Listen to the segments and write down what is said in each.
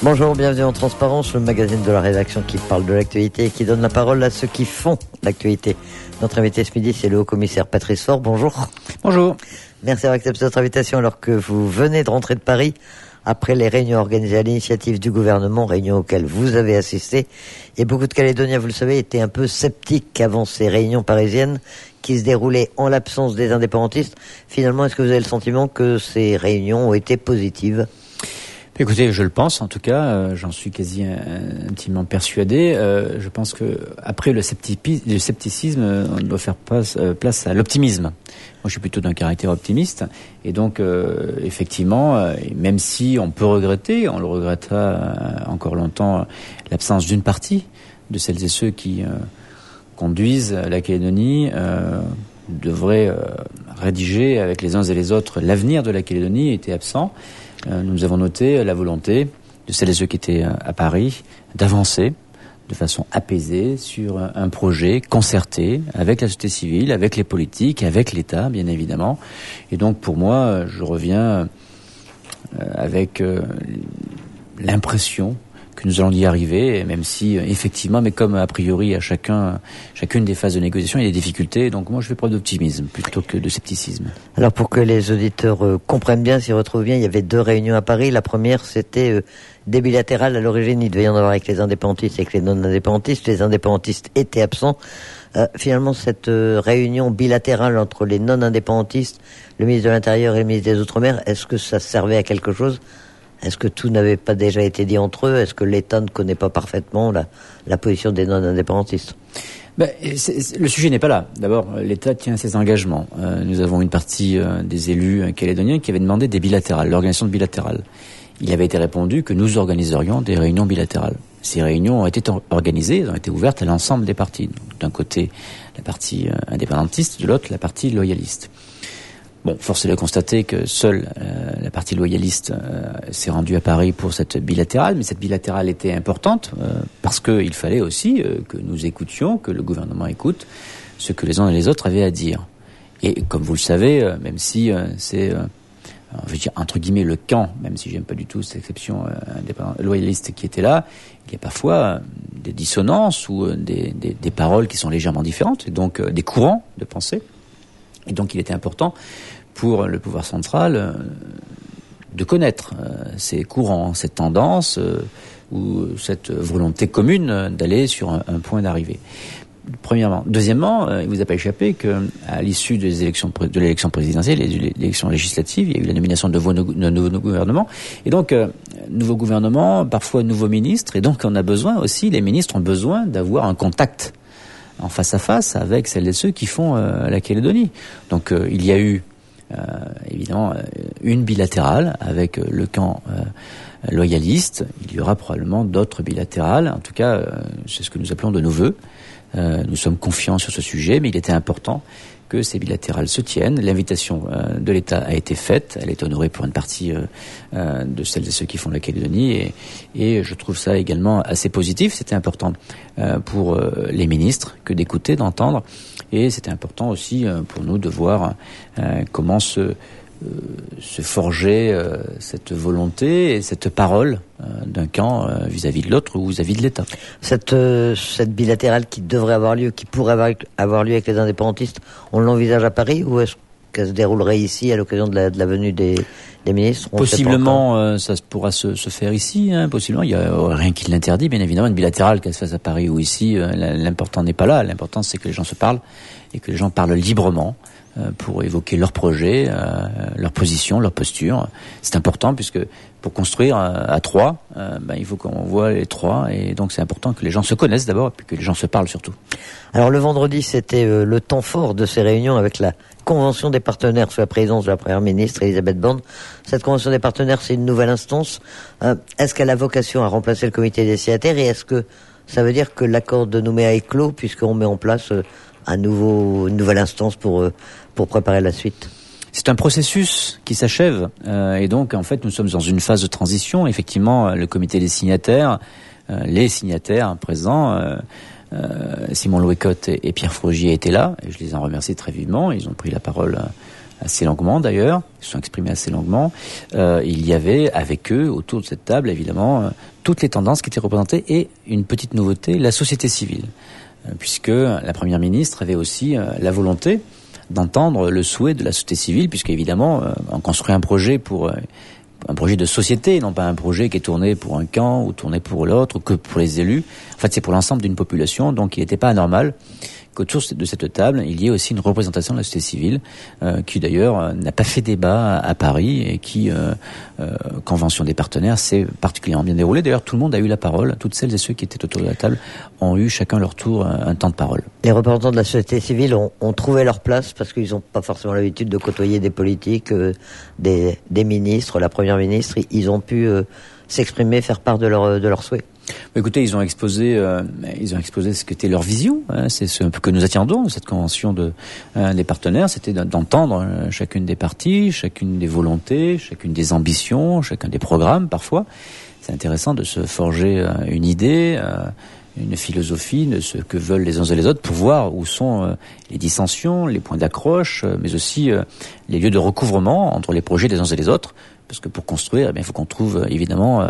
Bonjour, bienvenue en Transparence, le magazine de la rédaction qui parle de l'actualité et qui donne la parole à ceux qui font l'actualité. Notre invité ce midi, c'est le haut-commissaire Patrice Faure. Bonjour. Bonjour. Merci d'avoir accepté notre invitation alors que vous venez de rentrer de Paris après les réunions organisées à l'initiative du gouvernement, réunions auxquelles vous avez assisté. Et beaucoup de Calédoniens, vous le savez, étaient un peu sceptiques avant ces réunions parisiennes qui se déroulaient en l'absence des indépendantistes. Finalement, est-ce que vous avez le sentiment que ces réunions ont été positives ? Écoutez, je le pense, en tout cas, j'en suis quasi intimement persuadé. Je pense que après le scepticisme, on doit faire place à l'optimisme. Moi, je suis plutôt d'un caractère optimiste, et donc effectivement, même si on peut regretter, on le regrettera encore longtemps, l'absence d'une partie de celles et ceux qui conduisent la Calédonie, devraient rédiger avec les uns et les autres l'avenir de la Calédonie, était absent. Nous avons noté la volonté de celles et ceux qui étaient à Paris d'avancer de façon apaisée sur un projet concerté avec la société civile, avec les politiques, avec l'État, bien évidemment. Et donc, pour moi, je reviens avec l'impression que nous allons y arriver, même si, effectivement, mais comme a priori à chacune des phases de négociation, il y a des difficultés. Donc moi, je fais preuve d'optimisme plutôt que de scepticisme. Alors pour que les auditeurs comprennent bien, s'y retrouvent bien, il y avait 2 réunions à Paris. La première, c'était des bilatérales. À l'origine, il devait y en avoir avec les indépendantistes et avec les non-indépendantistes. Les indépendantistes étaient absents. Finalement, cette réunion bilatérale entre les non-indépendantistes, le ministre de l'Intérieur et le ministre des Outre-mer, est-ce que ça servait à quelque chose ? Est-ce que tout n'avait pas déjà été dit entre eux ? Est-ce que l'État ne connaît pas parfaitement la position des non-indépendantistes ? Le sujet n'est pas là. D'abord, l'État tient ses engagements. Nous avons une partie des élus calédoniens qui avaient demandé des bilatérales, l'organisation de bilatérales. Il avait été répondu que nous organiserions des réunions bilatérales. Ces réunions ont été organisées, elles ont été ouvertes à l'ensemble des partis. Donc, d'un côté, la partie indépendantiste, de l'autre, la partie loyaliste. Bon, force est de constater que seule la partie loyaliste s'est rendue à Paris pour cette bilatérale, mais cette bilatérale était importante parce qu'il fallait aussi que nous écoutions, que le gouvernement écoute ce que les uns et les autres avaient à dire. Et comme vous le savez, même si c'est, je veux dire, entre guillemets, le camp, même si j'aime pas du tout cette exception loyaliste qui était là, il y a parfois des dissonances ou des paroles qui sont légèrement différentes, et donc des courants de pensée. Et donc il était important pour le pouvoir central de connaître ces courants, cette tendance ou cette volonté commune d'aller sur un point d'arrivée. Premièrement. Deuxièmement, il vous a pas échappé que à l'issue de l'élection présidentielle, l'élection législative, il y a eu la nomination de nouveaux gouvernements. Et donc, nouveau gouvernement, parfois nouveaux ministres. Et donc, on a besoin aussi, les ministres ont besoin d'avoir un contact en face à face avec celles et ceux qui font la Calédonie. Donc il y a eu évidemment une bilatérale avec le camp loyaliste. Il y aura probablement d'autres bilatérales. En tout cas, c'est ce que nous appelons de nos vœux. Nous sommes confiants sur ce sujet, mais il était important que ces bilatérales se tiennent. L'invitation de l'État a été faite. Elle est honorée pour une partie de celles et ceux qui font la Calédonie. Et je trouve ça également assez positif. C'était important pour les ministres que d'écouter, d'entendre. Et c'était important aussi pour nous de voir comment se forger cette volonté et cette parole d'un camp vis-à-vis de l'autre ou vis-à-vis de l'État. Cette bilatérale qui devrait avoir lieu, qui pourrait avoir lieu avec les indépendantistes, on l'envisage à Paris ou est-ce qu'elle se déroulerait ici à l'occasion de la venue des ministres? Possiblement, ça pourra se faire ici. Possiblement, il n'y a rien qui l'interdit. Bien évidemment, une bilatérale, qu'elle se fasse à Paris ou ici, l'important n'est pas là. L'important, c'est que les gens se parlent et que les gens parlent librement pour évoquer leurs projets, leur position, leur posture. C'est important puisque pour construire à 3, il faut qu'on voit les 3 et donc c'est important que les gens se connaissent d'abord et puis que les gens se parlent surtout. Alors le vendredi, c'était le temps fort de ces réunions avec la Convention des partenaires sous la présidence de la Première ministre Elisabeth Borne. Cette Convention des partenaires, c'est une nouvelle instance. Est-ce qu'elle a vocation à remplacer le comité des signataires et est-ce que ça veut dire que l'accord de Nouméa est clos puisqu'on met en place une nouvelle instance pour préparer la suite? C'est un processus qui s'achève et donc en fait nous sommes dans une phase de transition. Effectivement, le comité des signataires, les signataires présents, Simon Louécotte et Pierre Frogier étaient là et je les en remercie très vivement. Ils ont pris la parole assez longuement d'ailleurs, ils se sont exprimés assez longuement. Il y avait avec eux, autour de cette table, évidemment, toutes les tendances qui étaient représentées et une petite nouveauté, la société civile. Puisque la Première ministre avait aussi la volonté d'entendre le souhait de la société civile, puisque évidemment, on construit un projet pour un projet de société, non pas un projet qui est tourné pour un camp ou tourné pour l'autre, ou que pour les élus. En fait, c'est pour l'ensemble d'une population, donc il n'était pas anormal qu'autour de cette table, il y ait aussi une représentation de la société civile, qui d'ailleurs n'a pas fait débat à Paris et qui, convention des partenaires, s'est particulièrement bien déroulée. D'ailleurs, tout le monde a eu la parole. Toutes celles et ceux qui étaient autour de la table ont eu chacun leur tour un temps de parole. Les représentants de la société civile ont trouvé leur place parce qu'ils n'ont pas forcément l'habitude de côtoyer des politiques, des ministres, la première ministre. Ils ont pu s'exprimer, faire part de leurs souhaits. Écoutez, ils ont exposé ce qu'était leur vision. C'est ce que nous attendons de cette convention des partenaires, c'était d'entendre chacune des parties, chacune des volontés, chacune des ambitions, chacun des programmes parfois. C'est intéressant de se forger une idée, une philosophie de ce que veulent les uns et les autres pour voir où sont les dissensions, les points d'accroche, mais aussi les lieux de recouvrement entre les projets des uns et les autres. Parce que pour construire, il faut qu'on trouve évidemment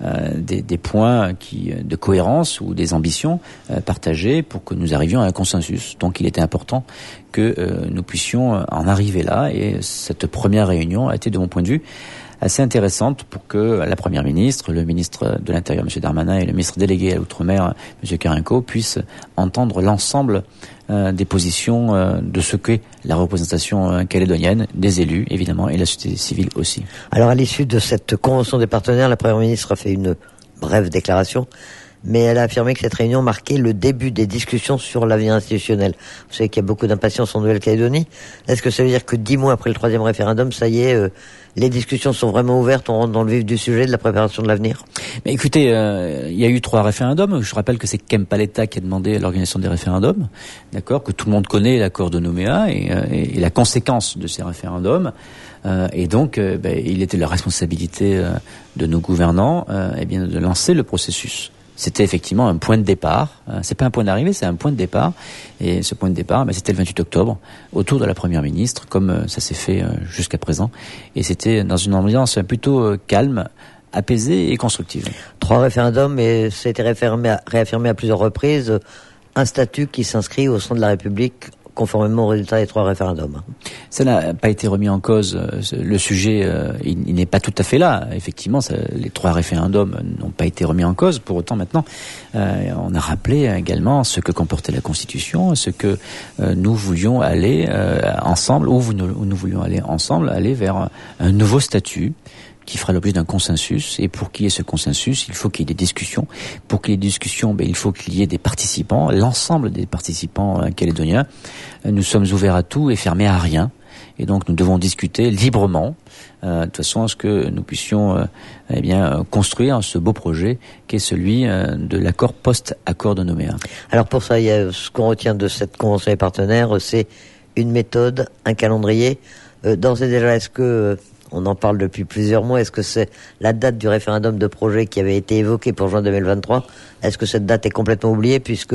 des points de cohérence ou des ambitions partagées pour que nous arrivions à un consensus. Donc il était important que nous puissions en arriver là. Et cette première réunion a été, de mon point de vue, assez intéressante pour que la Première ministre, le ministre de l'Intérieur, M. Darmanin, et le ministre délégué à l'Outre-mer, M. Carenco, puissent entendre l'ensemble des positions de ce qu'est la représentation calédonienne, des élus, évidemment, et la société civile aussi. Alors, à l'issue de cette convention des partenaires, la Première ministre a fait une brève déclaration, mais elle a affirmé que cette réunion marquait le début des discussions sur l'avenir institutionnel. Vous savez qu'il y a beaucoup d'impatience en Nouvelle-Calédonie. Est-ce que ça veut dire que 10 mois après le 3e référendum, ça y est, les discussions sont vraiment ouvertes, on rentre dans le vif du sujet de la préparation de l'avenir? Mais écoutez, il y a eu 3 référendums. Je rappelle que c'est Kempaleta qui a demandé l'organisation des référendums, d'accord, que tout le monde connaît l'accord de Nouméa et la conséquence de ces référendums. Et donc, il était la responsabilité de nos gouvernants, de lancer le processus. C'était effectivement un point de départ. C'est pas un point d'arrivée, c'est un point de départ. Et ce point de départ, c'était le 28 octobre, autour de la Première ministre, comme ça s'est fait jusqu'à présent. Et c'était dans une ambiance plutôt calme, apaisée et constructive. 3 référendums, et ça a été réaffirmé à plusieurs reprises. Un statut qui s'inscrit au sein de la République, conformément aux résultats des 3 référendums. Ça n'a pas été remis en cause. Le sujet, il n'est pas tout à fait là. Effectivement, les 3 référendums n'ont pas été remis en cause. Pour autant, maintenant, on a rappelé également ce que comportait la Constitution, ce que nous voulions aller ensemble, où nous voulions aller ensemble, aller vers un nouveau statut qui fera l'objet d'un consensus. Et pour qu'il y ait ce consensus, il faut qu'il y ait des discussions. Pour qu'il y ait des discussions, il faut qu'il y ait des participants, l'ensemble des participants calédoniens. Nous sommes ouverts à tout et fermés à rien. Et donc nous devons discuter librement, de toute façon à ce que nous puissions construire ce beau projet qui est celui de l'accord post-accord de Nouméa. Alors pour ça, il y a ce qu'on retient de cette convention des partenaires, c'est une méthode, un calendrier. D'ores et déjà, est-ce que on en parle depuis plusieurs mois. Est-ce que c'est la date du référendum de projet qui avait été évoquée pour juin 2023? Est-ce que cette date est complètement oubliée puisque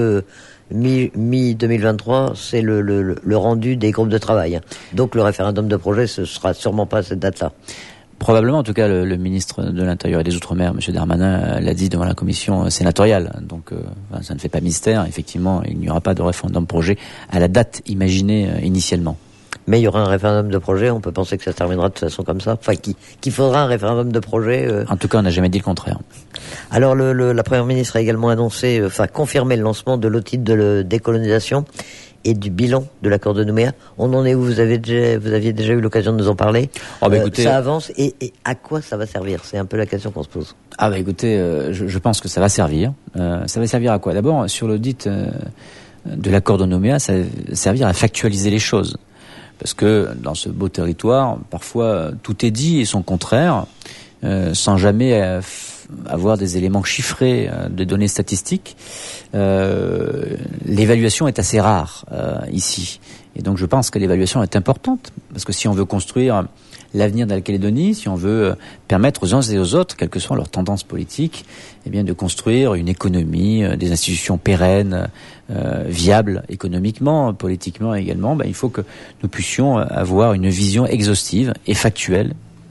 mi-2023, c'est le rendu des groupes de travail. Donc le référendum de projet, ce sera sûrement pas cette date-là. Probablement, en tout cas, le ministre de l'Intérieur et des Outre-mer, M. Darmanin, l'a dit devant la commission sénatoriale. Donc, ça ne fait pas mystère. Effectivement, il n'y aura pas de référendum projet à la date imaginée initialement. Mais il y aura un référendum de projet, on peut penser que ça se terminera de toute façon comme ça. Enfin, qu'il faudra un référendum de projet. En tout cas, on n'a jamais dit le contraire. Alors, la Première ministre a également annoncé, confirmé le lancement de l'audit de décolonisation et du bilan de l'accord de Nouméa. On en est où? Vous aviez déjà eu l'occasion de nous en parler. Écoutez, ça avance et à quoi ça va servir? C'est un peu la question qu'on se pose. Écoutez, je pense que ça va servir. Ça va servir à quoi? D'abord, sur l'audit de l'accord de Nouméa, ça va servir à factualiser les choses. Parce que dans ce beau territoire, parfois tout est dit et son contraire, sans jamais avoir des éléments chiffrés, de données statistiques. L'évaluation est assez rare ici. Et donc je pense que l'évaluation est importante, parce que si on veut construire l'avenir de la Calédonie, si on veut permettre aux uns et aux autres, quelles que soient leurs tendances politiques, eh bien de construire une économie, des institutions pérennes, viables économiquement, politiquement également, il faut que nous puissions avoir une vision exhaustive et factuelle,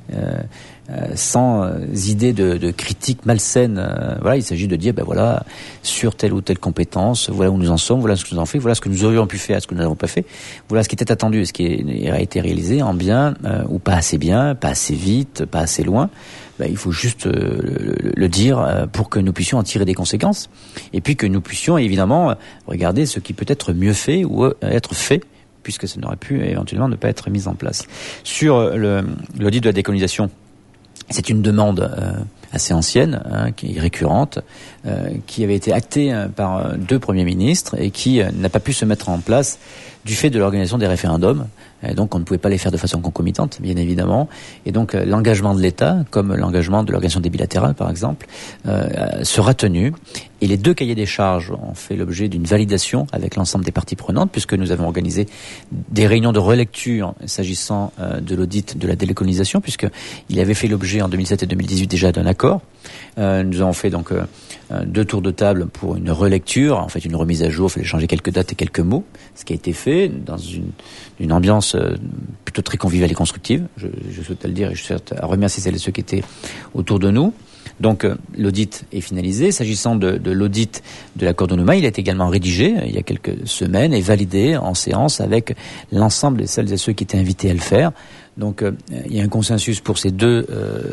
sans idée de critique malsaine. Il s'agit de dire, sur telle ou telle compétence, voilà où nous en sommes, voilà ce que nous avons fait, voilà ce que nous aurions pu faire, ce que nous n'avons pas fait, voilà ce qui était attendu, ce qui a été réalisé en bien ou pas assez bien, pas assez vite, pas assez loin. Il faut juste le dire pour que nous puissions en tirer des conséquences, et puis que nous puissions évidemment regarder ce qui peut être mieux fait ou être fait, puisque ça n'aurait pu éventuellement ne pas être mis en place. Sur l'audit de la décolonisation, c'est une demande assez ancienne, qui est récurrente, qui avait été actée par 2 premiers ministres et qui n'a pas pu se mettre en place du fait de l'organisation des référendums. Donc on ne pouvait pas les faire de façon concomitante, bien évidemment. Et donc l'engagement de l'État, comme l'engagement de l'organisation des bilatérales par exemple, sera tenu. Et les 2 cahiers des charges ont fait l'objet d'une validation avec l'ensemble des parties prenantes, puisque nous avons organisé des réunions de relecture s'agissant de l'audit de la décolonisation, puisqu'il avait fait l'objet en 2007 et 2018 déjà d'un accord. Nous avons fait donc 2 tours de table pour une relecture, en fait une remise à jour, il fallait changer quelques dates et quelques mots, ce qui a été fait dans une ambiance plutôt très conviviale et constructive, je souhaite le dire, et je souhaite remercier celles et ceux qui étaient autour de nous. Donc l'audit est finalisé. S'agissant de l'audit de l'accord de Nouméa, il a été également rédigé il y a quelques semaines et validé en séance avec l'ensemble de celles et ceux qui étaient invités à le faire. Donc il y a un consensus pour ces deux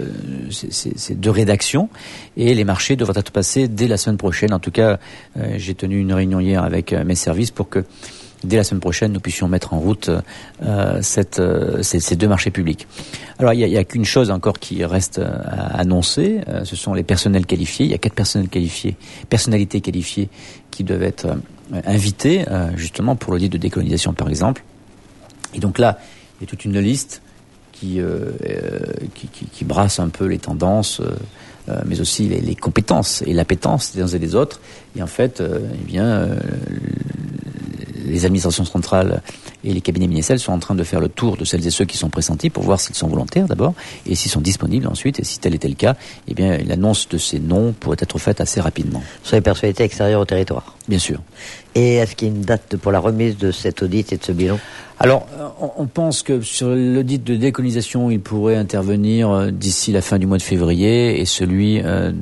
rédactions, et les marchés devraient être passés dès la semaine prochaine. En tout cas, j'ai tenu une réunion hier avec mes services pour que dès la semaine prochaine, nous puissions mettre en route ces 2 marchés publics. Alors, il y a qu'une chose encore qui reste à annoncer, ce sont les personnels qualifiés. Il y a 4 personnalités qualifiées qui doivent être invitées, justement, pour l'audit de décolonisation, par exemple. Et donc là, il y a toute une liste qui brasse un peu les tendances, mais aussi les compétences et l'appétence des uns et des autres. Et en fait, les administrations centrales et les cabinets ministériels sont en train de faire le tour de celles et ceux qui sont pressentis pour voir s'ils sont volontaires d'abord et s'ils sont disponibles ensuite, et si tel était le cas, l'annonce de ces noms pourrait être faite assez rapidement. Sur les personnalités extérieures au territoire. Bien sûr. Et est-ce qu'il y a une date pour la remise de cet audit et de ce bilan ? Alors, on pense que sur l'audit de décolonisation, il pourrait intervenir d'ici la fin du mois de février, et celui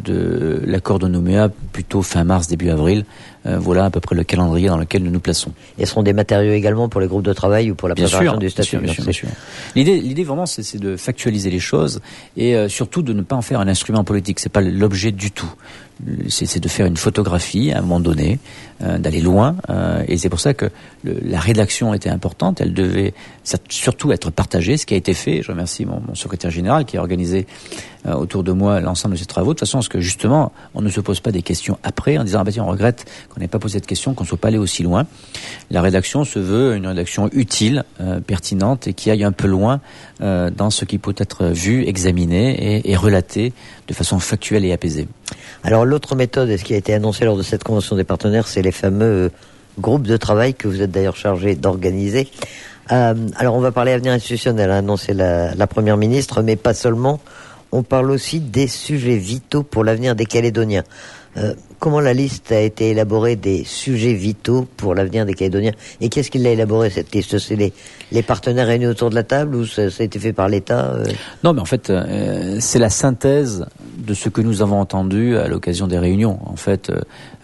de l'accord de Nouméa plutôt fin mars, début avril. Voilà à peu près le calendrier dans lequel nous nous plaçons. Et seront des matériaux également pour les groupes de travail ou pour la préparation du statut? Bien sûr. L'idée vraiment, c'est de factualiser les choses et surtout de ne pas en faire un instrument politique. C'est pas l'objet du tout. C'est de faire une photographie à un moment donné, d'aller loin, et c'est pour ça que la rédaction était importante. Elle devait surtout être partagée, ce qui a été fait. Je remercie mon secrétaire général qui a organisé autour de moi l'ensemble de ces travaux, de façon à ce que justement on ne se pose pas des questions après en disant on regrette qu'on n'ait pas posé cette question, qu'on ne soit pas allé aussi loin. La rédaction se veut une rédaction utile, pertinente, et qui aille un peu loin dans ce qui peut être vu, examiné et relaté de façon factuelle et apaisée. Alors l'autre méthode, et ce qui a été annoncé lors de cette convention des partenaires, c'est les fameux groupes de travail que vous êtes d'ailleurs chargé d'organiser. Alors on va parler avenir institutionnel, a annoncé la Première ministre, mais pas seulement. On parle aussi des sujets vitaux pour l'avenir des Calédoniens. Comment la liste a été élaborée des sujets vitaux pour l'avenir des Calédoniens? Et qu'est-ce qui l'a élaborée, cette liste? C'est les partenaires réunis autour de la table, ou ça a été fait par l'État? Non, mais en fait, c'est la synthèse de ce que nous avons entendu à l'occasion des réunions. En fait,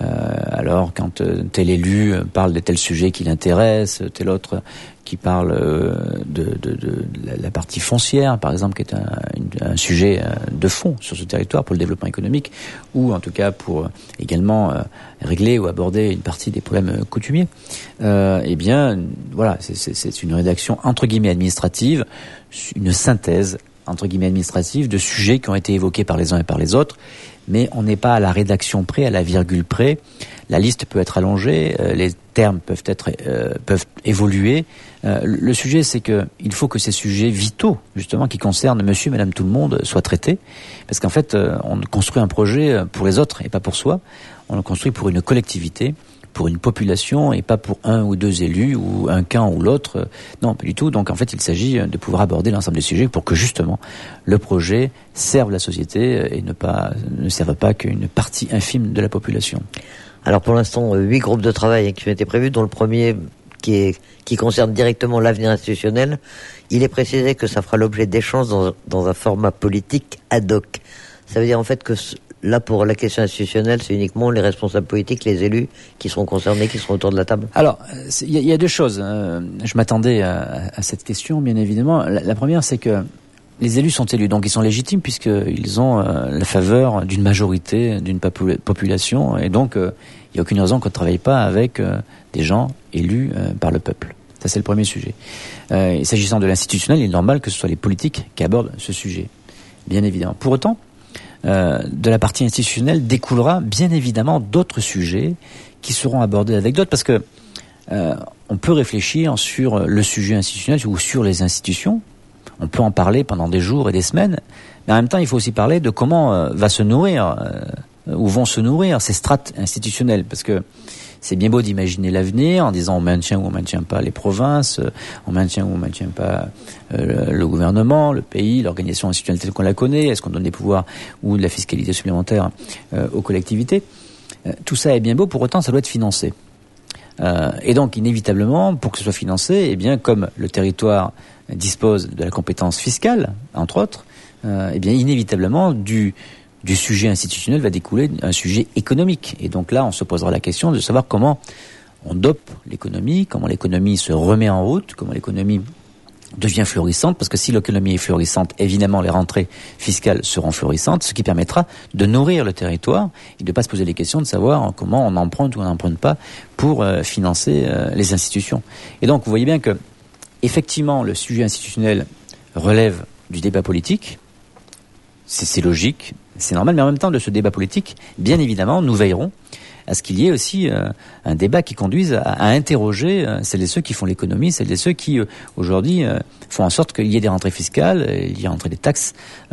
alors quand tel élu parle de tel sujet qui l'intéresse, tel autre qui parle de la partie foncière, par exemple, qui est un sujet de fond sur ce territoire pour le développement économique, ou en tout cas pour également régler ou aborder une partie des problèmes coutumiers. Voilà, c'est une rédaction entre guillemets administrative, une synthèse entre guillemets administrative de sujets qui ont été évoqués par les uns et par les autres, mais on n'est pas à la rédaction près, à la virgule près. La liste peut être allongée, les termes peuvent évoluer. Le sujet, c'est que il faut que ces sujets vitaux, justement, qui concernent monsieur, madame, tout le monde, soient traités. Parce qu'en fait, on construit un projet pour les autres et pas pour soi. On le construit pour une collectivité, pour une population et pas pour un ou deux élus ou un camp ou l'autre. Non, pas du tout. Donc en fait, il s'agit de pouvoir aborder l'ensemble des sujets pour que justement le projet serve la société et ne serve pas qu'une partie infime de la population. Alors pour l'instant, 8 groupes de travail qui ont été prévus, dont le premier qui concerne directement l'avenir institutionnel. Il est précisé que ça fera l'objet d'échanges dans un format politique ad hoc. Ça veut dire en fait que là, pour la question institutionnelle, c'est uniquement les responsables politiques, les élus qui seront concernés, qui seront autour de la table. Alors, il y a deux choses. Je m'attendais à cette question, bien évidemment. La première, c'est que les élus sont élus, donc ils sont légitimes puisqu'ils ont la faveur d'une majorité, d'une population, et donc il n'y a aucune raison qu'on ne travaille pas avec des gens élus par le peuple. Ça, c'est le premier sujet. Et s'agissant de l'institutionnel, il est normal que ce soit les politiques qui abordent ce sujet, bien évidemment. Pour autant, de la partie institutionnelle découlera bien évidemment d'autres sujets qui seront abordés avec d'autres, parce que on peut réfléchir sur le sujet institutionnel ou sur les institutions. On peut en parler pendant des jours et des semaines, mais en même temps, il faut aussi parler de comment va se nourrir, ou vont se nourrir ces strates institutionnelles, parce que c'est bien beau d'imaginer l'avenir en disant on maintient ou on maintient pas les provinces, on maintient ou on maintient pas le gouvernement, le pays, l'organisation institutionnelle telle qu'on la connaît, est-ce qu'on donne des pouvoirs ou de la fiscalité supplémentaire aux collectivités. Tout ça est bien beau, pour autant ça doit être financé. Et donc inévitablement, pour que ce soit financé, eh bien comme le territoire dispose de la compétence fiscale, entre autres, eh bien inévitablement du sujet institutionnel va découler un sujet économique. Et donc là, on se posera la question de savoir comment on dope l'économie, comment l'économie se remet en route, comment l'économie devient florissante, parce que si l'économie est florissante, évidemment les rentrées fiscales seront florissantes, ce qui permettra de nourrir le territoire et de ne pas se poser les questions de savoir comment on emprunte ou on n'emprunte pas pour financer les institutions. Et donc vous voyez bien que effectivement le sujet institutionnel relève du débat politique, c'est logique, c'est normal, mais en même temps de ce débat politique, bien évidemment, nous veillerons à ce qu'il y ait aussi un débat qui conduise à interroger celles et ceux qui font l'économie, celles et ceux qui aujourd'hui font en sorte qu'il y ait des rentrées fiscales, il y ait rentrées des taxes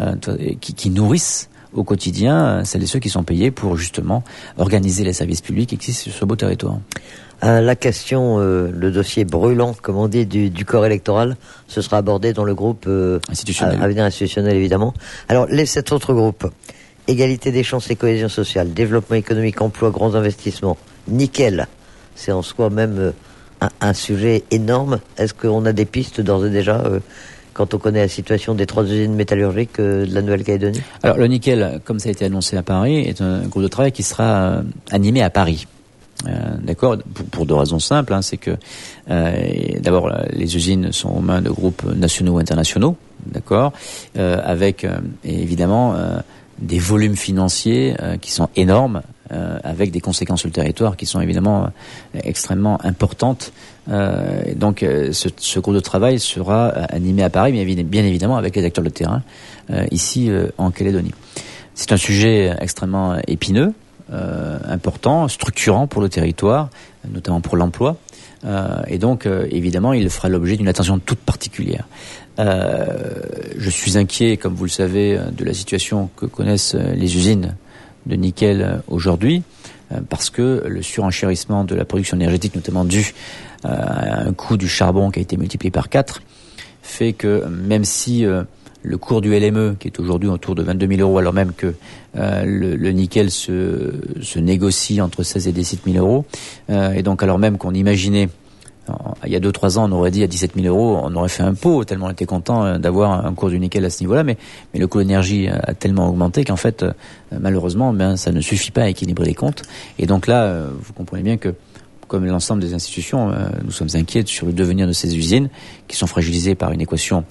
qui nourrissent au quotidien celles et ceux qui sont payés pour justement organiser les services publics qui existent sur ce beau territoire. La question, le dossier brûlant, comme on dit, du corps électoral, ce sera abordé dans le groupe Avenir institutionnel, évidemment. Alors, les 7 autres groupes, égalité des chances et cohésion sociale, développement économique, emploi, grands investissements, nickel, c'est en soi même un sujet énorme. Est-ce qu'on a des pistes d'ores et déjà quand on connaît la situation des 3 usines métallurgiques de la Nouvelle-Calédonie? Alors, le nickel, comme ça a été annoncé à Paris, est un groupe de travail qui sera animé à Paris. D'accord, pour 2 raisons simples, c'est que d'abord les usines sont aux mains de groupes nationaux ou internationaux, d'accord, avec évidemment des volumes financiers qui sont énormes, avec des conséquences sur le territoire qui sont évidemment extrêmement importantes. Donc ce groupe de travail sera animé à Paris, mais bien évidemment avec les acteurs de terrain ici en Calédonie. C'est un sujet extrêmement épineux, important, structurant pour le territoire, notamment pour l'emploi, et donc évidemment il fera l'objet d'une attention toute particulière. Je suis inquiet, comme vous le savez, de la situation que connaissent les usines de nickel aujourd'hui, parce que le surenchérissement de la production énergétique, notamment dû à un coût du charbon qui a été multiplié par 4, fait que même si le cours du LME, qui est aujourd'hui autour de 22 000 euros, alors même que le nickel se négocie entre 16 et 17 000 euros, et donc alors même qu'on imaginait, il y a 2-3 ans, on aurait dit à 17 000 euros, on aurait fait un pot, tellement on était content d'avoir un cours du nickel à ce niveau-là, mais le coût de l'énergie a tellement augmenté qu'en fait, malheureusement, ça ne suffit pas à équilibrer les comptes. Et donc là, vous comprenez bien que, comme l'ensemble des institutions, nous sommes inquiets sur le devenir de ces usines qui sont fragilisées par une équation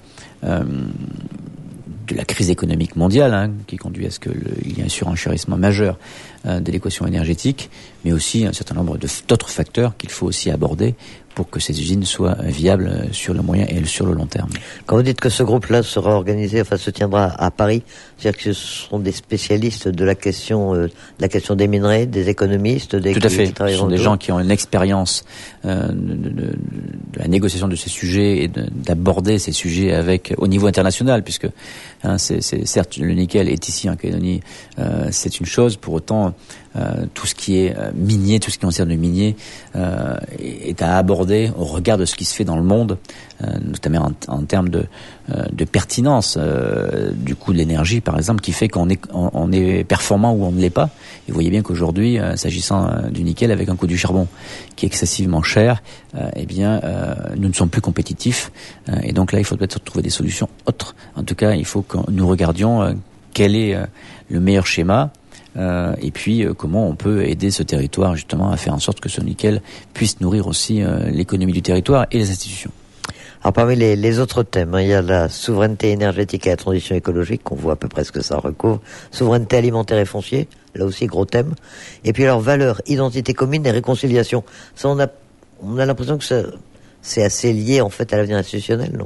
de la crise économique mondiale, qui conduit à ce qu'il y ait un surenchérissement majeur de l'équation énergétique, mais aussi un certain nombre d'autres facteurs qu'il faut aussi aborder pour que ces usines soient viables sur le moyen et sur le long terme. Quand vous dites que ce groupe-là sera organisé, se tiendra à Paris, c'est-à-dire que ce seront des spécialistes de la question des minerais, des économistes, des... Tout à fait. Ce sont des gens qui ont une expérience de la négociation de ces sujets et d'aborder ces sujets au niveau international, puisque c'est certes le nickel est ici en Calédonie, c'est une chose. Pour autant, tout ce qui est minier, tout ce qui concerne le minier est à aborder au regard de ce qui se fait dans le monde, notamment en termes de pertinence du coût de l'énergie, par exemple, qui fait qu'on est performant ou on ne l'est pas. Et vous voyez bien qu'aujourd'hui, s'agissant du nickel, avec un coût du charbon qui est excessivement cher, nous ne sommes plus compétitifs. Et donc là, il faut peut-être trouver des solutions autres. En tout cas, il faut que nous regardions quel est le meilleur schéma et puis comment on peut aider ce territoire justement à faire en sorte que ce nickel puisse nourrir aussi l'économie du territoire et les institutions. Alors parmi les autres thèmes, il y a la souveraineté énergétique et la transition écologique, qu'on voit à peu près ce que ça recouvre, souveraineté alimentaire et foncier, là aussi gros thème, et puis alors valeurs, identité commune et réconciliation. Ça, on a l'impression que c'est assez lié en fait à l'avenir institutionnel, non ?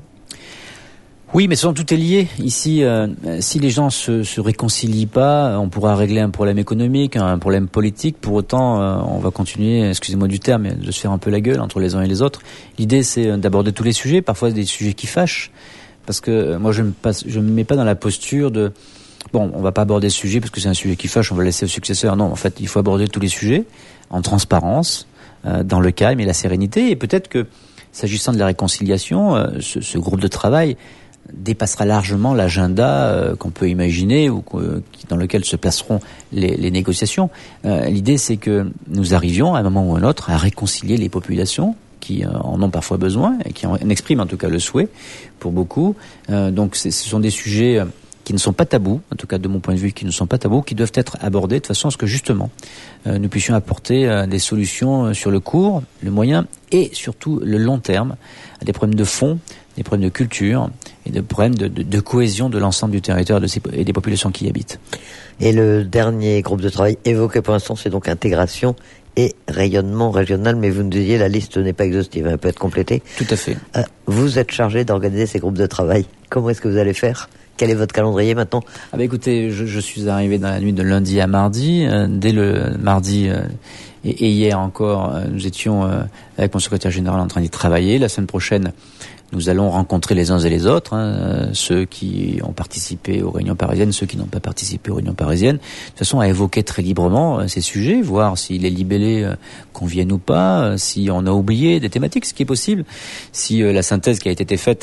Oui, mais tout est lié. Ici, si les gens se réconcilient pas, on pourra régler un problème économique, un problème politique. Pour autant, on va continuer, excusez-moi du terme, de se faire un peu la gueule entre les uns et les autres. L'idée, c'est d'aborder tous les sujets, parfois des sujets qui fâchent, parce que moi, je me mets pas dans la posture de bon, on va pas aborder ce sujet parce que c'est un sujet qui fâche, on va le laisser au successeur. Non, en fait, il faut aborder tous les sujets en transparence, dans le calme et la sérénité. Et peut-être que, s'agissant de la réconciliation, ce groupe de travail dépassera largement l'agenda qu'on peut imaginer ou dans lequel se placeront les négociations. L'idée, c'est que nous arrivions à un moment ou à un autre à réconcilier les populations qui en ont parfois besoin et qui en expriment en tout cas le souhait pour beaucoup. Donc ce sont des sujets qui ne sont pas tabous, en tout cas de mon point de vue, qui ne sont pas tabous, qui doivent être abordés de façon à ce que justement nous puissions apporter des solutions sur le court, le moyen et surtout le long terme à des problèmes de fond, des problèmes de culture et des problèmes de cohésion de l'ensemble du territoire et des populations qui y habitent. Et le dernier groupe de travail évoqué pour l'instant, c'est donc intégration et rayonnement régional, mais vous nous disiez la liste n'est pas exhaustive, elle peut être complétée. Tout à fait. Vous êtes chargé d'organiser ces groupes de travail. Comment est-ce que vous allez faire ? Quel est votre calendrier maintenant ? Écoutez, je suis arrivé dans la nuit de lundi à mardi. Dès le mardi et hier encore, nous étions avec mon secrétaire général en train d'y travailler. La semaine prochaine, nous allons rencontrer les uns et les autres, ceux qui ont participé aux réunions parisiennes, ceux qui n'ont pas participé aux réunions parisiennes, de façon à évoquer très librement ces sujets, voir si les libellés conviennent ou pas, si on a oublié des thématiques, ce qui est possible, si la synthèse qui a été faite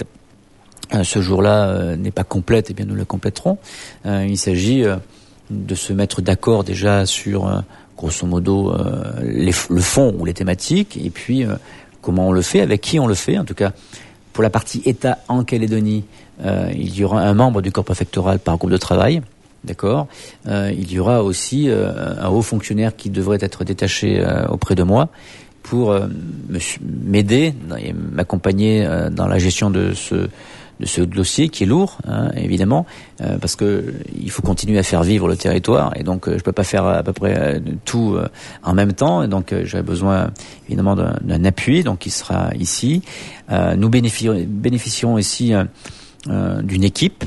ce jour-là n'est pas complète, eh bien nous la compléterons. Il s'agit de se mettre d'accord déjà sur, grosso modo, le fond ou les thématiques, et puis comment on le fait, avec qui on le fait. En tout cas, pour la partie État en Calédonie, il y aura un membre du corps préfectoral par groupe de travail. D'accord. Il y aura aussi un haut fonctionnaire qui devrait être détaché auprès de moi pour m'aider et m'accompagner dans la gestion de ce dossier qui est lourd, évidemment, parce que il faut continuer à faire vivre le territoire, et donc je peux pas faire à peu près tout en même temps, et donc j'aurai besoin évidemment d'un appui, donc qui sera ici. Nous bénéficierons ici d'une équipe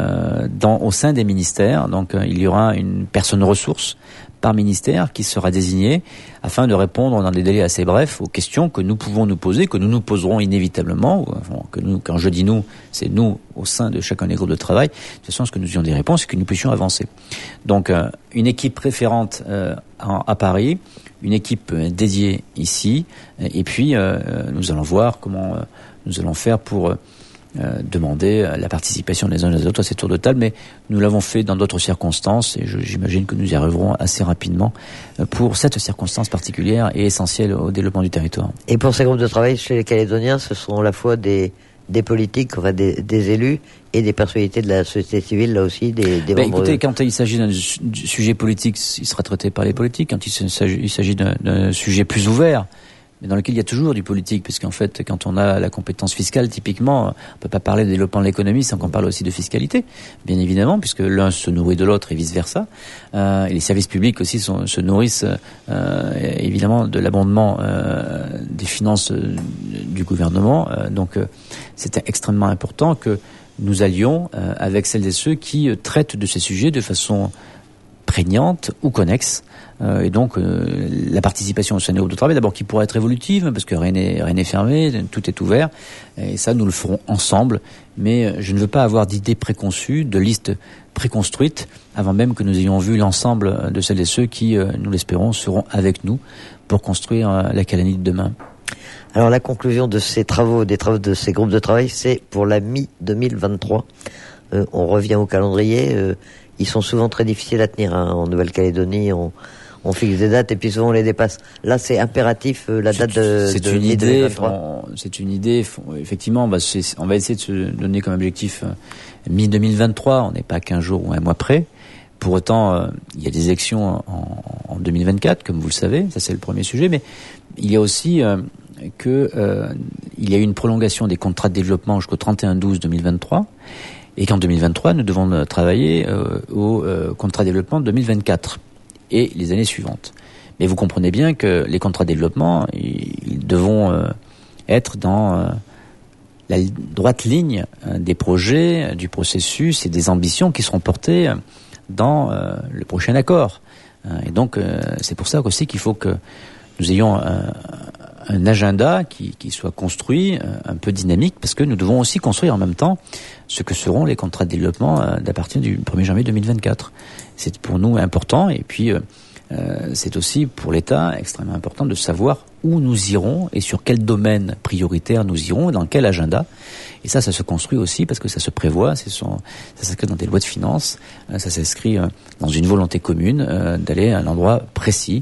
au sein des ministères, donc il y aura une personne ressource par ministère qui sera désignée afin de répondre dans des délais assez brefs aux questions que nous pouvons nous poser, que nous nous poserons inévitablement, quand je dis nous, c'est nous au sein de chacun des groupes de travail, de façon à ce que nous ayons des réponses et que nous puissions avancer. Donc une équipe référente à Paris, une équipe dédiée ici, et puis nous allons voir comment nous allons faire pour demander la participation des uns et des autres à ces tours de table, mais nous l'avons fait dans d'autres circonstances et j'imagine que nous y arriverons assez rapidement pour cette circonstance particulière et essentielle au développement du territoire. Et pour ces groupes de travail chez les Calédoniens, ce sont à la fois des politiques, des élus et des personnalités de la société civile, là aussi, des membres... Écoutez, quand il s'agit d'un sujet politique, il sera traité par les politiques. Quand il s'agit d'un sujet plus ouvert, mais dans lequel il y a toujours du politique, puisqu'en fait, quand on a la compétence fiscale, typiquement, on peut pas parler de développement de l'économie sans qu'on parle aussi de fiscalité, bien évidemment, puisque l'un se nourrit de l'autre et vice-versa. Et les services publics aussi se nourrissent évidemment de l'abondement des finances du gouvernement. Donc, c'était extrêmement important que nous allions avec celles et ceux qui traitent de ces sujets de façon prégnante ou connexe. Et donc la participation au sein des groupes de travail, d'abord qui pourra être évolutive, parce que rien n'est fermé, tout est ouvert, et ça nous le ferons ensemble, mais je ne veux pas avoir d'idées préconçues, de listes préconstruites, avant même que nous ayons vu l'ensemble de celles et ceux qui, nous l'espérons, seront avec nous pour construire la Calédonie de demain. Alors la conclusion de ces travaux, des travaux de ces groupes de travail, c'est pour la mi-2023. On revient au calendrier, ils sont souvent très difficiles à tenir en Nouvelle-Calédonie, on fixe des dates et puis souvent on les dépasse. Là, c'est impératif, la date de une idée. C'est une idée. Effectivement, on va essayer de se donner comme objectif mi-2023. On n'est pas 15 jours ou un mois près. Pour autant, il y a des élections en 2024, comme vous le savez. Ça, c'est le premier sujet. Mais il y a aussi il y a eu une prolongation des contrats de développement jusqu'au 31/12/2023. Et qu'en 2023, nous devons travailler au contrat de développement 2024. Et les années suivantes. Mais vous comprenez bien que les contrats de développement, ils devront être dans la droite ligne des projets, du processus et des ambitions qui seront portées dans le prochain accord. Et donc, c'est pour ça aussi qu'il faut que nous ayons un agenda qui soit construit, un peu dynamique, parce que nous devons aussi construire en même temps ce que seront les contrats de développement à partir du 1er janvier 2024. C'est pour nous important, et puis c'est aussi pour l'État extrêmement important de savoir où nous irons et sur quel domaine prioritaire nous irons, dans quel agenda. Et ça se construit aussi parce que ça se prévoit, ça s'inscrit dans des lois de finances, ça s'inscrit dans une volonté commune d'aller à un endroit précis.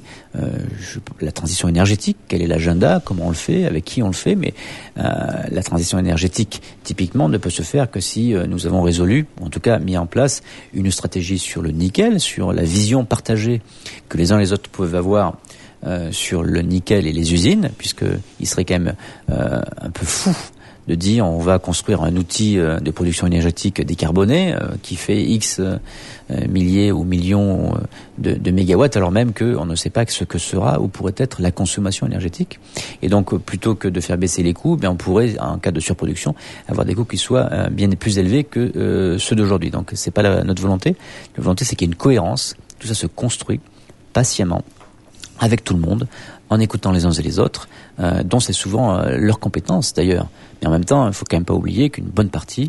La transition énergétique, quel est l'agenda, comment on le fait, avec qui on le fait, mais la transition énergétique, typiquement, ne peut se faire que si nous avons résolu, ou en tout cas mis en place, une stratégie sur le nickel, sur la vision partagée que les uns et les autres peuvent avoir sur le nickel et les usines, puisqu'il serait quand même un peu fou de dire on va construire un outil de production énergétique décarboné qui fait X milliers ou millions de mégawatts, alors même qu'on ne sait pas ce que sera ou pourrait être la consommation énergétique. Et donc, plutôt que de faire baisser les coûts, on pourrait, en cas de surproduction, avoir des coûts qui soient bien plus élevés que ceux d'aujourd'hui. Donc, c'est pas notre volonté. La volonté, c'est qu'il y ait une cohérence. Tout ça se construit patiemment, avec tout le monde, en écoutant les uns et les autres, dont c'est souvent leurs compétences d'ailleurs. Mais en même temps, il ne faut quand même pas oublier qu'une bonne partie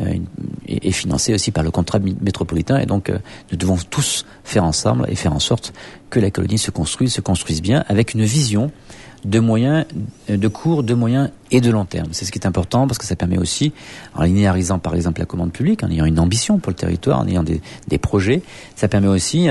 est financée aussi par le contrat métropolitain, et donc nous devons tous faire ensemble et faire en sorte que la colonie se construise bien, avec une vision de moyens, de court, de moyen et de long terme. C'est ce qui est important, parce que ça permet aussi, en linéarisant par exemple la commande publique, en ayant une ambition pour le territoire, en ayant des projets, ça permet aussi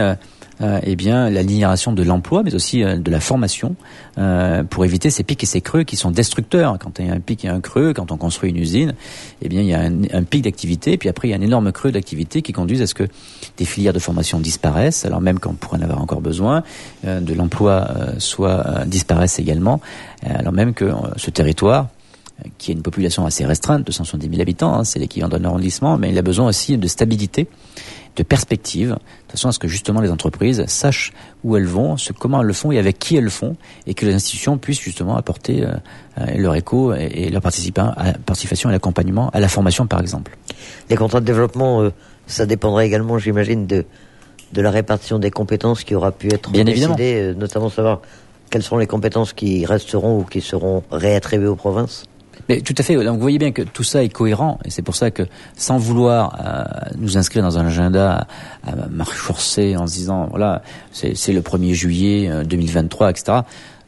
la linéarisation de l'emploi, mais aussi de la formation, pour éviter ces pics et ces creux qui sont destructeurs. Quand il y a un pic et un creux, quand on construit une usine, il y a un pic d'activité, puis après il y a un énorme creux d'activité qui conduisent à ce que des filières de formation disparaissent, alors même qu'on pourrait en avoir encore besoin, de l'emploi disparaissent également, alors même que ce territoire, qui a une population assez restreinte, 270 000 habitants, c'est l'équivalent d'un arrondissement, mais il a besoin aussi de stabilité, de perspective, de façon à ce que justement les entreprises sachent où elles vont, comment elles le font et avec qui elles le font, et que les institutions puissent justement apporter leur écho et leur participation à l'accompagnement, à la formation par exemple. Les contrats de développement, ça dépendra également, j'imagine, de la répartition des compétences qui aura pu être décidée, notamment savoir quelles seront les compétences qui resteront ou qui seront réattribuées aux provinces. Mais tout à fait. Donc vous voyez bien que tout ça est cohérent, et c'est pour ça que, sans vouloir nous inscrire dans un agenda à marche forcée en se disant voilà, c'est le 1er juillet 2023, etc.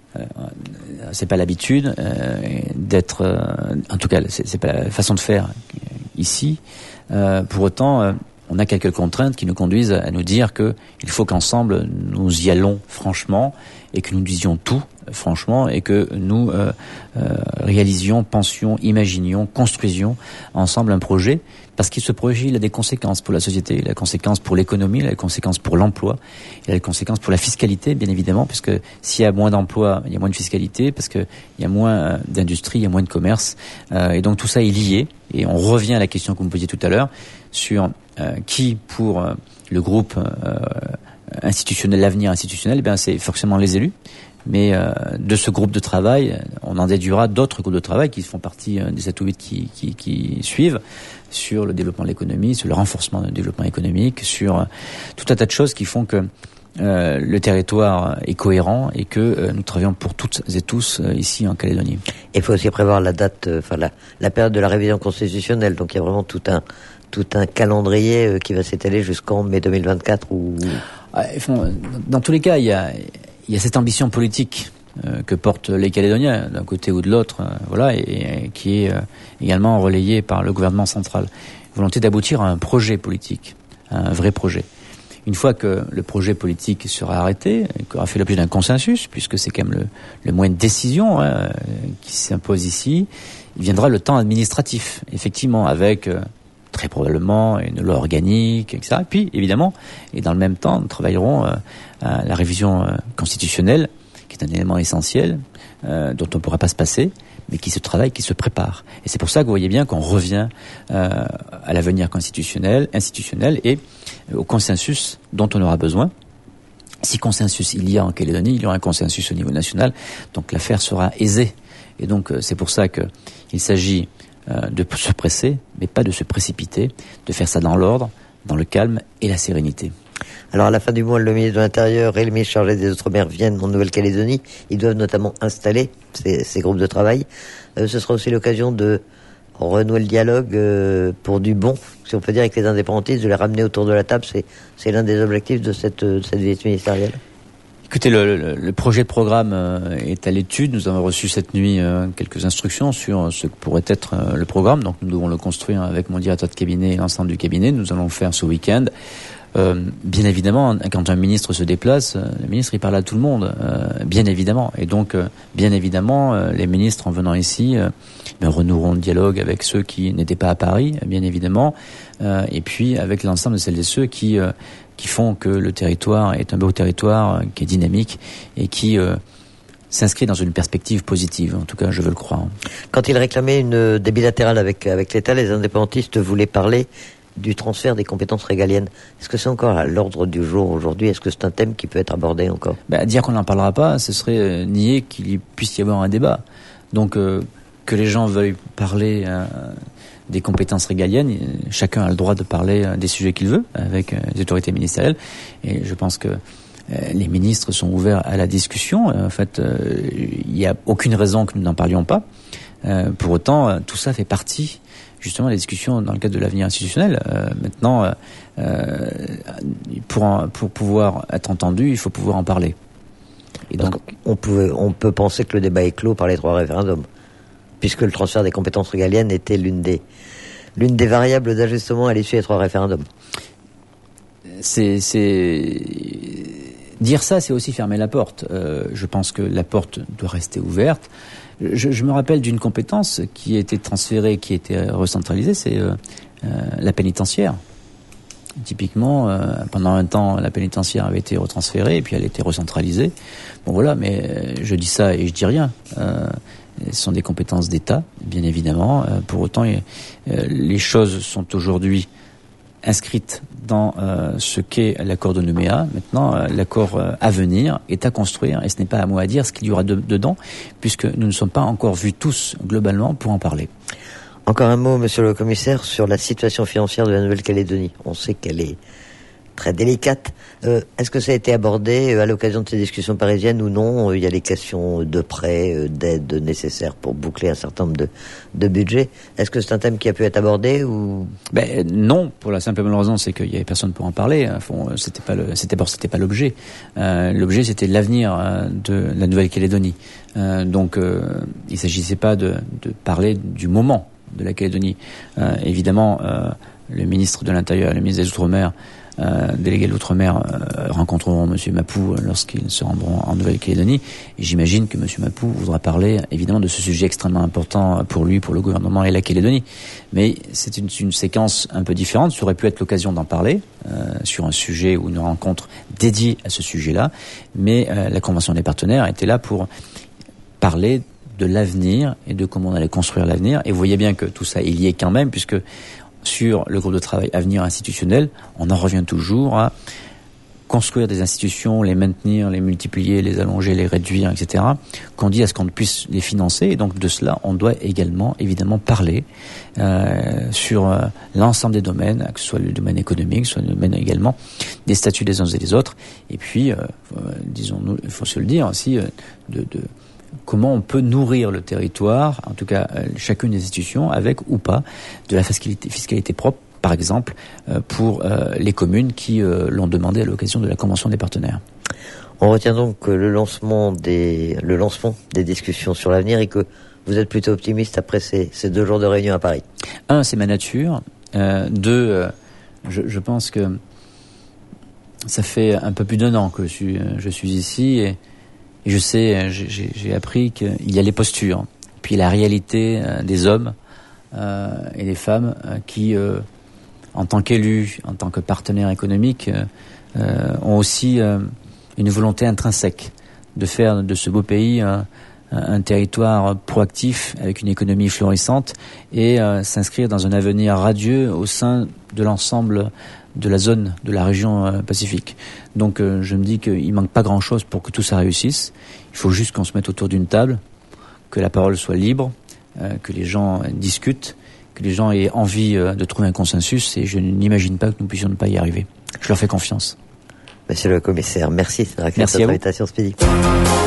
C'est pas l'habitude d'être, en tout cas, c'est pas la façon de faire ici. Pour autant, on a quelques contraintes qui nous conduisent à nous dire que il faut qu'ensemble nous y allons franchement, et que nous disions tout franchement, et que nous réalisions, pensions, imaginions, construisions ensemble un projet, parce que ce projet, il a des conséquences pour la société, il a des conséquences pour l'économie, il a des conséquences pour l'emploi, il a des conséquences pour la fiscalité, bien évidemment, puisque s'il y a moins d'emplois, il y a moins de fiscalité, parce qu'il y a moins d'industrie, il y a moins de commerce, et donc tout ça est lié, et on revient à la question que vous me posiez tout à l'heure, sur qui, pour le groupe institutionnel, l'avenir institutionnel, c'est forcément les élus. Mais de ce groupe de travail, on en déduira d'autres groupes de travail qui font partie des 7 ou 8 qui suivent, sur le développement de l'économie, sur le renforcement du développement économique, sur tout un tas de choses qui font que le territoire est cohérent et que nous travaillons pour toutes et tous ici en Calédonie. Il faut aussi prévoir la date, la période de la révision constitutionnelle. Donc il y a vraiment tout un calendrier qui va s'étaler jusqu'en mai 2024 ou... Dans tous les cas, il y a cette ambition politique que portent les Calédoniens d'un côté ou de l'autre, et qui est également relayée par le gouvernement central. Volonté d'aboutir à un projet politique, un vrai projet. Une fois que le projet politique sera arrêté, et qu'aura fait l'objet d'un consensus, puisque c'est quand même le moyen de décision qui s'impose ici, il viendra le temps administratif, effectivement, avec très probablement une loi organique, etc. Et puis, évidemment, et dans le même temps, nous travaillerons à la révision constitutionnelle, qui est un élément essentiel, dont on ne pourra pas se passer, mais qui se travaille, qui se prépare. Et c'est pour ça que vous voyez bien qu'on revient à l'avenir institutionnel et au consensus dont on aura besoin. Si consensus il y a en Calédonie, il y aura un consensus au niveau national, donc l'affaire sera aisée. Et donc c'est pour ça qu'il s'agit de se presser, mais pas de se précipiter, de faire ça dans l'ordre, dans le calme et la sérénité. Alors à la fin du mois, le ministre de l'Intérieur et le ministre chargé des Outre-mer viennent en Nouvelle-Calédonie. Ils doivent notamment installer ces groupes de travail. Ce sera aussi l'occasion de renouer le dialogue pour du bon, si on peut dire, avec les indépendantistes, de les ramener autour de la table. C'est l'un des objectifs de cette visite ministérielle. Écoutez, le projet de programme est à l'étude. Nous avons reçu cette nuit quelques instructions sur ce que pourrait être le programme. Donc nous devons le construire avec mon directeur de cabinet et l'ensemble du cabinet. Nous allons le faire ce week-end. Bien évidemment, quand un ministre se déplace, le ministre il parle à tout le monde, bien évidemment. Et donc, bien évidemment, les ministres en venant ici renoueront le dialogue avec ceux qui n'étaient pas à Paris, bien évidemment, et puis avec l'ensemble de celles et ceux qui font que le territoire est un beau territoire, qui est dynamique et qui s'inscrit dans une perspective positive. En tout cas, je veux le croire. Quand il réclamait des bilatérales avec l'État, les indépendantistes voulaient parler du transfert des compétences régaliennes. Est-ce que c'est encore à l'ordre du jour aujourd'hui? Est-ce que c'est un thème qui peut être abordé encore? Dire qu'on n'en parlera pas, ce serait nier qu'il puisse y avoir un débat. Donc, que les gens veuillent parler des compétences régaliennes, chacun a le droit de parler des sujets qu'il veut avec les autorités ministérielles. Et je pense que les ministres sont ouverts à la discussion. En fait, il n'y a aucune raison que nous n'en parlions pas. Pour autant, tout ça fait partie justement des discussions dans le cadre de l'avenir institutionnel. Maintenant, pour pouvoir être entendu, il faut pouvoir en parler. Et donc, on peut penser que le débat est clos par les 3 référendums, puisque le transfert des compétences régaliennes était l'une des variables d'ajustement à l'issue des 3 référendums. Dire ça, c'est aussi fermer la porte. Je pense que la porte doit rester ouverte. Je me rappelle d'une compétence qui a été transférée, qui a été recentralisée, c'est la pénitentiaire. Typiquement, pendant un temps, la pénitentiaire avait été retransférée et puis elle a été recentralisée. Bon voilà, mais je dis ça et je dis rien. Ce sont des compétences d'État, bien évidemment. Pour autant, les choses sont aujourd'hui inscrite dans ce qu'est l'accord de Nouméa. Maintenant, l'accord à venir est à construire et ce n'est pas à moi à dire ce qu'il y aura dedans, puisque nous ne sommes pas encore vus tous globalement pour en parler. Encore un mot, monsieur le commissaire, sur la situation financière de la Nouvelle-Calédonie. On sait qu'elle est très délicate. Est-ce que ça a été abordé à l'occasion de ces discussions parisiennes ou non? Il y a les questions de prêts, d'aides nécessaires pour boucler un certain nombre de budgets. Est-ce que c'est un thème qui a pu être abordé ou? Non, pour la simple et bonne raison, c'est qu'il y avait personne pour en parler. C'était pas l'objet. L'objet, c'était l'avenir de la Nouvelle-Calédonie. Donc, il s'agissait pas de parler du moment de la Calédonie. Évidemment, le ministre de l'Intérieur et le ministre des Outre-mer, délégués de l'Outre-mer, rencontreront M. Mapou lorsqu'ils se rendront en Nouvelle-Calédonie. Et j'imagine que M. Mapou voudra parler, évidemment, de ce sujet extrêmement important pour lui, pour le gouvernement et la Calédonie. Mais c'est une séquence un peu différente. Ça aurait pu être l'occasion d'en parler sur un sujet ou une rencontre dédiée à ce sujet-là. Mais la Convention des partenaires était là pour parler de l'avenir et de comment on allait construire l'avenir. Et vous voyez bien que tout ça est lié quand même, puisque sur le groupe de travail Avenir institutionnel, on en revient toujours à construire des institutions, les maintenir, les multiplier, les allonger, les réduire, etc., qu'on dit à ce qu'on puisse les financer. Et donc de cela, on doit également, évidemment, parler sur l'ensemble des domaines, que ce soit le domaine économique, soit le domaine également des statuts des uns et des autres. Et puis, disons-nous, il faut se le dire aussi, de comment on peut nourrir le territoire, en tout cas chacune des institutions, avec ou pas de la fiscalité propre, par exemple, pour les communes qui l'ont demandé à l'occasion de la Convention des partenaires. On retient donc le lancement des discussions sur l'avenir et que vous êtes plutôt optimiste après ces 2 jours de réunion à Paris. 1, c'est ma nature. 2, je pense que ça fait un peu plus d'1 an que je suis ici et je sais, j'ai appris qu'il y a les postures, puis la réalité des hommes et des femmes qui, en tant qu'élus, en tant que partenaires économiques, ont aussi une volonté intrinsèque de faire de ce beau pays un territoire proactif avec une économie florissante et s'inscrire dans un avenir radieux au sein de l'ensemble de la zone, de la région Pacifique. Donc je me dis qu'il manque pas grand-chose pour que tout ça réussisse. Il faut juste qu'on se mette autour d'une table, que la parole soit libre, que les gens discutent, que les gens aient envie de trouver un consensus, et je n'imagine pas que nous puissions ne pas y arriver. Je leur fais confiance. Monsieur le commissaire, merci d'avoir accepté cette invitation, Speedy.